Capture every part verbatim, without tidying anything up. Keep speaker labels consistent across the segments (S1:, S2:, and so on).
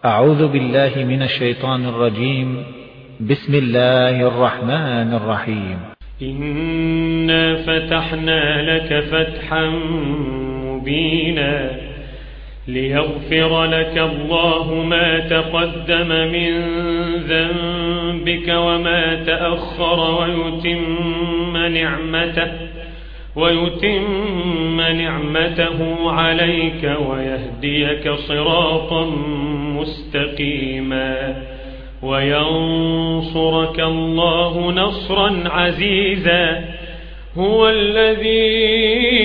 S1: أعوذ بالله من الشيطان الرجيم. بسم الله الرحمن الرحيم.
S2: إنا فتحنا لك فتحا مبينا ليغفر لك الله ما تقدم من ذنبك وما تأخر ويتم نعمته ويتم نعمته عليك ويهديك صراطا مستقيما وينصرك الله نصرا عزيزا. هو الذي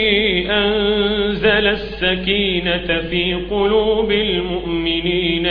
S2: أنزل السكينة في قلوب المؤمنين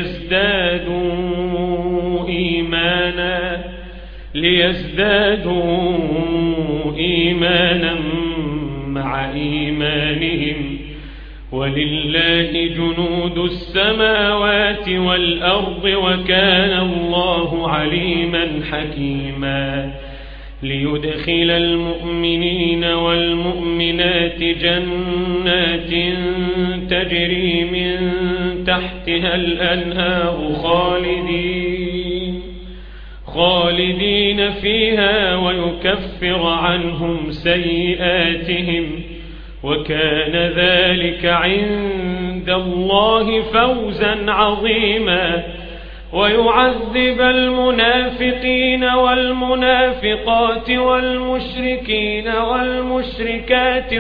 S2: ليزدادوا إيمانا ليزدادوا إيمانا مع إيمانهم ولله جنود السماوات والأرض وكان الله عليما حكيما. ليدخل المؤمنين والمؤمنات جنات تجري من تحتها الأنهار خالدين خالدين فيها ويكفر عنهم سيئاتهم وكان ذلك عند الله فوزا عظيما. ويعذب المنافقين والمنافقات والمشركين والمشركات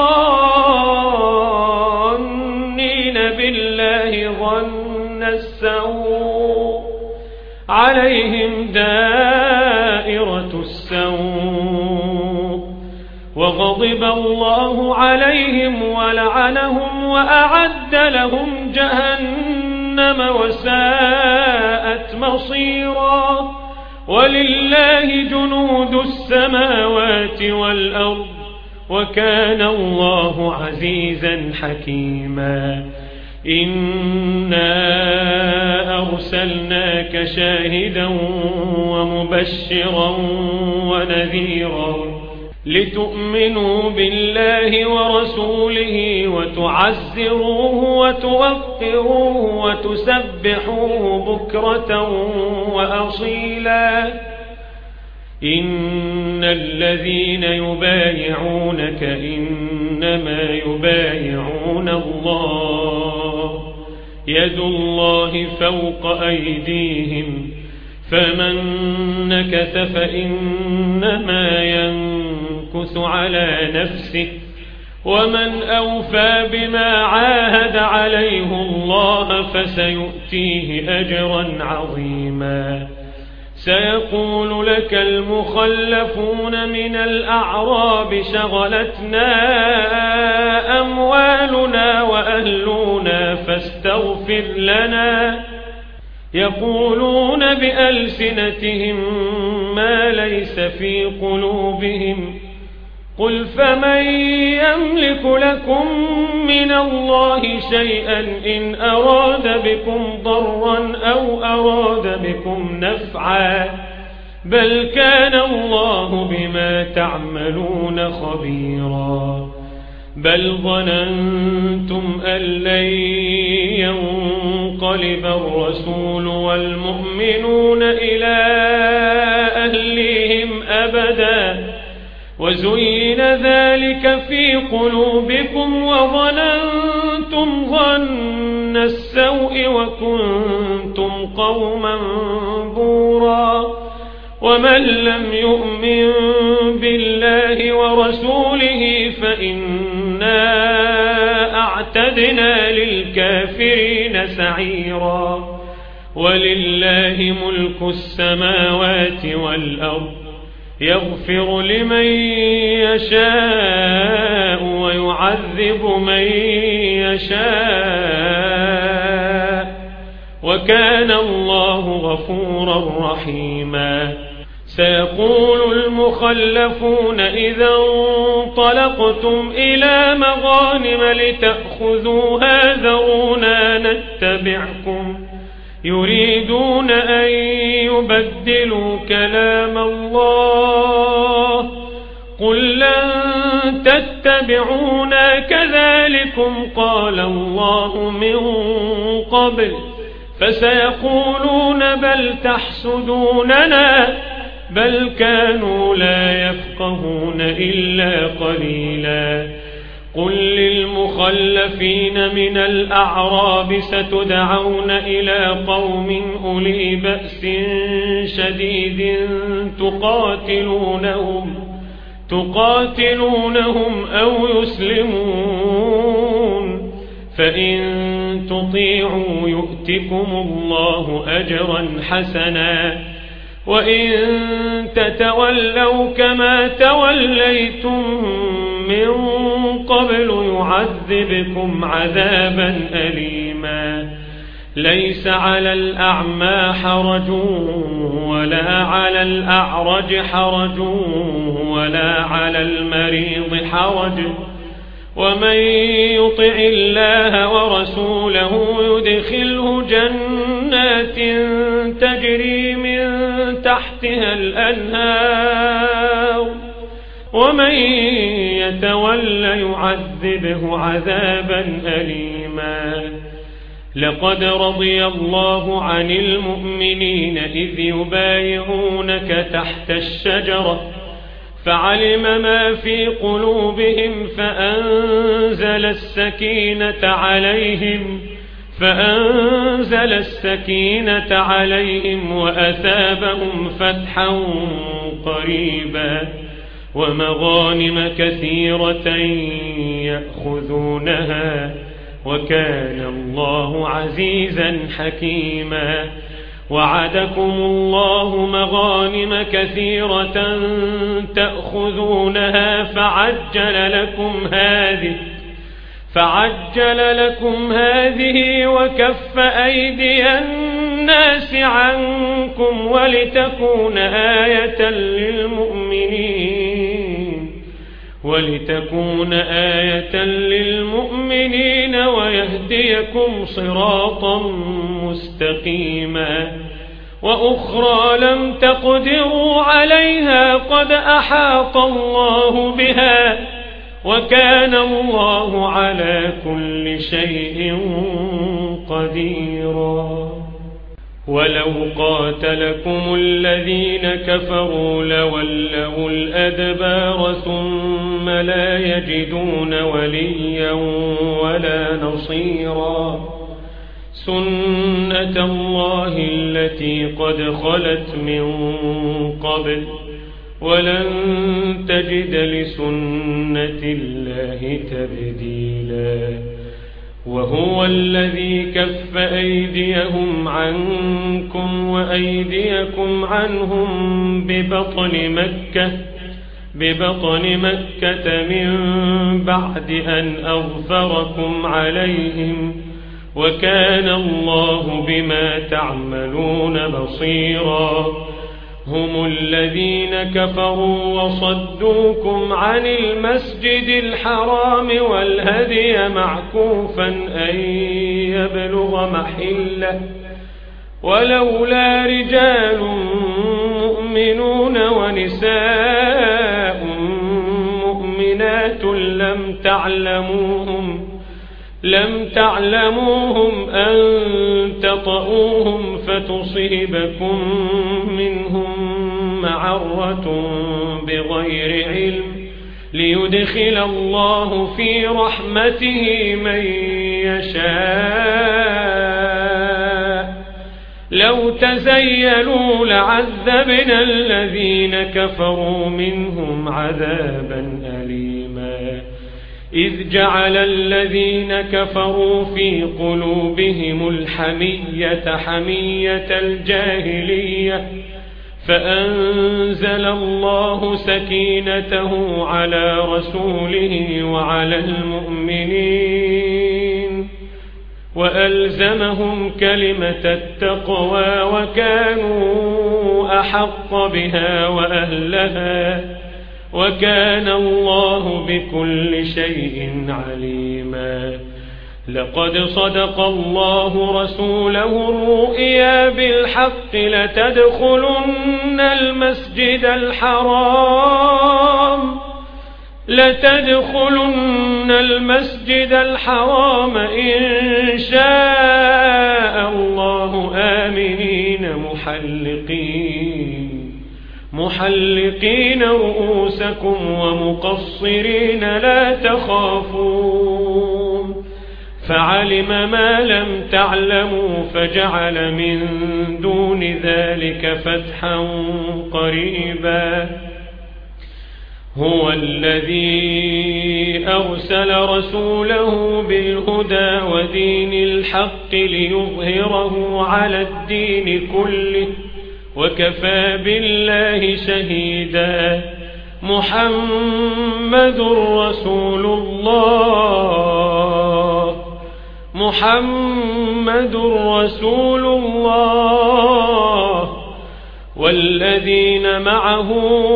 S2: الظانين بالله ظن السوء عليهم دائرة السوء وغضب الله عليهم ولعنهم وأعد لهم جهنم وساءت مصيرا. ولله جنود السماوات والأرض وكان الله عزيزا حكيما. إنا أرسلناك شاهدا ومبشرا ونذيرا لتؤمنوا بالله ورسوله وتعزروه وتوقروه وتسبحوه بكرة وأصيلا. إن الذين يبايعونك إنما يبايعون الله يد الله فوق أيديهم فمن نكث فإنما ينكث على نفسه ومن أوفى بما عاهد عليه الله فسيؤتيه أجرا عظيما. سيقول لك المخلفون من الأعراب شغلتنا أموالنا وأهلنا فاستغفر لنا يقولون بألسنتهم ما ليس في قلوبهم قل فمن يملك لكم من الله شيئا إن أراد بكم ضرا أو أراد بكم نفعا بل كان الله بما تعملون خبيرا. بل ظننتم أن لن ينقلب الرسول والمؤمنون إلى أهليهم أبدا وزين ذلك في قلوبكم وظننتم ظن السوء وكنتم قوما بورا. ومن لم يؤمن بالله ورسوله فإنا أعتدنا للكافرين سعيرا. ولله ملك السماوات والأرض يغفر لمن يشاء ويعذب من يشاء وكان الله غفورا رحيما. سيقول المخلفون إذا انطلقتم إلى مغانم لتأخذوها ذرونا نتبعكم يريدون أن يبدلوا كلام الله قل لن تتبعونا كذلكم قال الله من قبل فسيقولون بل تحسدوننا بل كانوا لا يفقهون إلا قليلا. قل للمخلفين من الأعراب ستدعون إلى قوم أولي بأس شديد تقاتلونهم تقاتلونهم أو يسلمون فإن تطيعوا يؤتكم الله أجرا حسنا وإن تتولوا كما توليتم من قبل يعذبكم عذابا أليما. ليس على الأعمى حرج ولا على الأعرج حرج ولا على المريض حرج ومن يطع الله ورسوله يدخله جنات تجري من تحتها الأنهار ومن يتول يعذبه عذابا أليما. لقد رضي الله عن المؤمنين إذ يبايعونك تحت الشجرة فعلم ما في قلوبهم فأنزل السكينة عليهم فأنزل السكينة عليهم وأثابهم فتحا قريبا ومغانم كثيرة يأخذونها وكان الله عزيزا حكيما. وعدكم الله مغانم كثيرة تأخذونها فعجل لكم هذه فعجل لكم هذه وكف أيدي الناس عنكم ولتكون آية للمؤمنين ولتكون آية للمؤمنين ويهديكم صراطا مستقيما. وأخرى لم تقدروا عليها قد أحاط الله بها وكان الله على كل شيء قديرا. ولو قاتلكم الذين كفروا لولوا الأدبار ثم لا يجدون وليا ولا نصيرا. سنة الله التي قد خلت من قبل ولن تجد لسنة الله تبديلا. وهو الذي كف أيديهم عنكم وأيديكم عنهم ببطن مكة ببطن مكة من بعد أن أغفركم عليهم وكان الله بما تعملون بصيرا. هم الذين كفروا وصدوكم عن المسجد الحرام والهدي معكوفا أن يبلغ محله ولولا رجال مؤمنون ونساء مؤمنات لم تعلموهم لم تعلموهم أن تطؤوهم فتصيبكم منهم معرة بغير علم ليدخل الله في رحمته من يشاء. لو تزيلوا لعذبنا الذين كفروا منهم عذابا أليما. إذ جعل الذين كفروا في قلوبهم الحمية حمية الجاهلية فأنزل الله سكينته على رسوله وعلى المؤمنين وألزمهم كلمة التقوى وكانوا أحق بها وأهلها وكان الله بكل شيء عليما. لقد صدق الله رسوله الرؤيا بالحق لتدخلن المسجد الحرام لتدخلن المسجد الحرام إن شاء الله آمنين محلقين محلقين رؤوسكم ومقصرين لا تخافون فعلم ما لم تعلموا فجعل من دون ذلك فتحا قريبا هو الذي أرسل رسوله بالهدى ودين الحق ليظهره على الدين كله وكفى بالله شهيدا محمد رسول الله محمد رسول الله والذين معه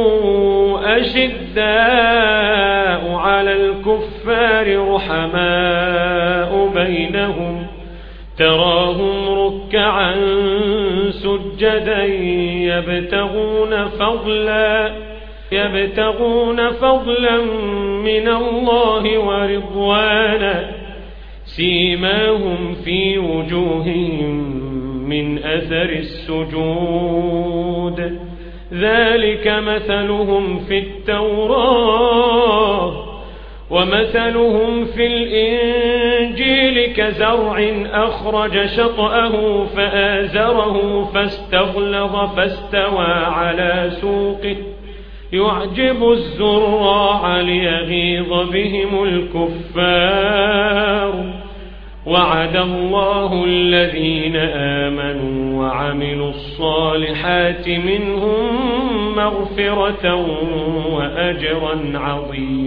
S2: أشداء على الكفار رحماء بينهم تراهم ركعا سجدا يبتغون فضلا يبتغون فضلا من الله ورضوانا سيماهم في وجوههم من أثر السجود ذلك مثلهم في التوراة ومثلهم في الإنجيل كزرع أخرج شطأه فآزره فاستغلظ فاستوى على سوقه يعجب الزراع ليغيظ بهم الكفار وعد الله الذين آمنوا وعملوا الصالحات منهم مغفرة وأجرا عظيما.